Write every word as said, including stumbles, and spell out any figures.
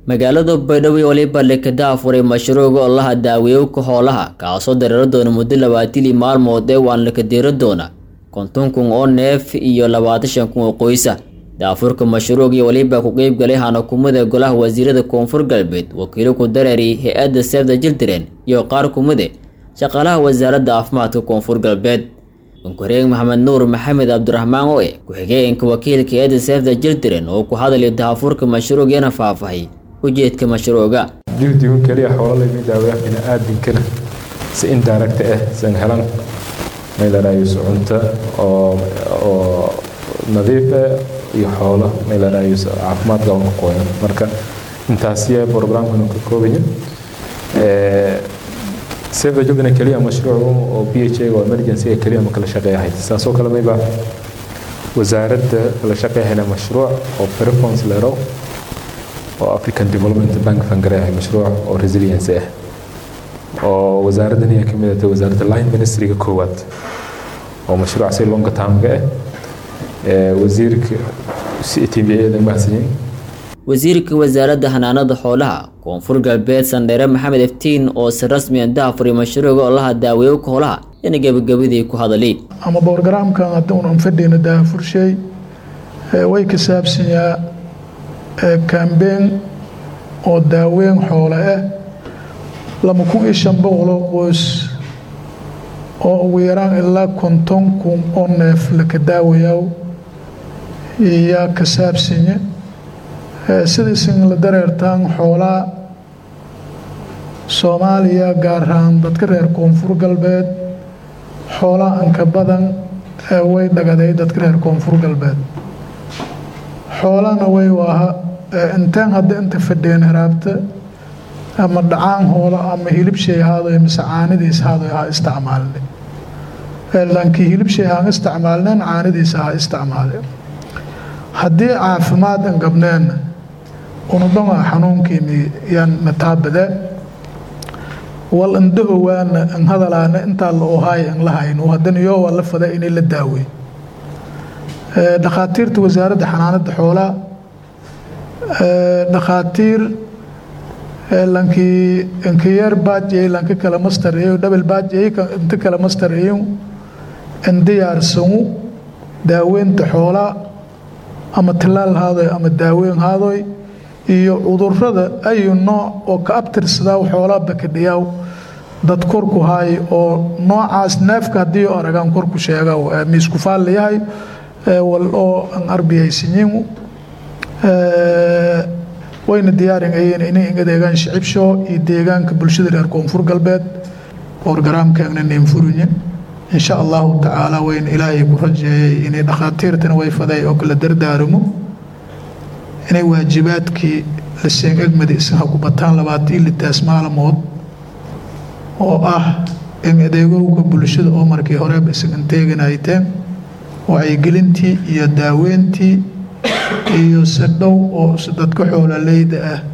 magaalada Baydhabo waliba lekada afuray mashruuca oo la daaweeyo xoolaha kaasoo dareero doona muddo labaatan maalmood ee waan la kadeero doona konton kun oo neef iyo labaatan shan kun oo qoysa daafurka mashruuca waliba ku qeyb galay hanakumada golaha wasiirada koonfur galbeed wakiilo ku dareeri hay'adda Save the Children iyo qaar kumade shaqaalaha wasaaradda caafimaadka koonfur galbeed Unkureeg Maxamed Nuur Maxamed Abdurrahmaan oo ku xigeenka wakiilka hay'adda Save the Children oo ku hadlay daafurka mashruuca faahfaahay ujeedka mashruuca jildigu kaliya xoolo la daaweeyo in aadinkana si indirect ah san helan meel ay cunto oo oo nadiif iyo xoolo meel ay caafimaad gaar ah qoyan marka intaas iyo barnaamijkan ka kooban ee Save the Children kaliya mashruuc oo P H A oo emergency kaliya ma kala shaqeeyahay saasoo kale mayba wasaaradda la shaqeeyay mashruuc oo performance leero oo African Development Bank fangareeyahay mashruuc oo resilience ah oo wasaaraddan ay kamid tahay wasaaradda line ministry ka koowaad oo mashruuc si long term ah ee wasiirka C T V da mahadsan wasiirka wasaaradda xanaanada xoolaha koonfur galbeed Sandere Maxamed Iftiin oo si rasmi ah daafuri mashruuca oo la daaweeyo xoolaha in gabagabadii ku hadalay ama barnaamijkan hadda uu fadhiyay daafurshay way ka saabsan yahay campaign oo daaweyn xoolo ah lama kun iyo shan boqol oo qoys oo ugu yaraan ilaa konton kun oo neef la ka daaweeyo iyo ka saabsan sidii la dareertaan xoolaha Soomaaliya gaar ahaan dadka reer koonfur galbeed xoolaha anka badan way dhagaday dadka reer koonfur galbeed xoolana way waaha intaan hadda inta fadheen haraabta ama dhacaan hoola ama hilib shay haado mise caanidiis haado ha isticmaalne laakiin hilib shay aan isticmaalneen caanidiis ha isticmaale haddii caafimaad aan gabneen unudama xanuunkii yaan mataabada wal indho waana an hadalaana inta la ohay an lahayno hadan iyo wala fada in la daaweeyo dhaqaatiirta wasaaradda xanaanada xoolaha dhaqaatiir lankii inkiyar baajay lanka kala master iyo double baajay inta kala master iyo indiyaarsanu daaweynta xoolaha ama talaal haado ama daaweyn haado iyo cudurrada ay nooc oo ka abtirsada xoolaha bakadhiyaw dad kor ku hay oo noocaas neefka hadii aragaan kor ku sheega miisku faal yahay wal oo an arbiyaysiin ee wayna diyaarin ayeen inay deegaan shicibsho iyo deegaanka bulshada reer koonfur galbeed barnaamijkan inay furuñin insha Allah ta'ala wayn ilaahay ku rajeeyay inay dhaqaatiirtana way faday oo kala dardaarmo inay waajibaadkii la sheegay madiisa ku bataan labaatan litaas maalmood oo ah in adeegowga bulshada oo markii hore bisan teeganayteen wacyigelintii iyo daaweyntii iyo sadhow oo dadka xoolo leeyda ah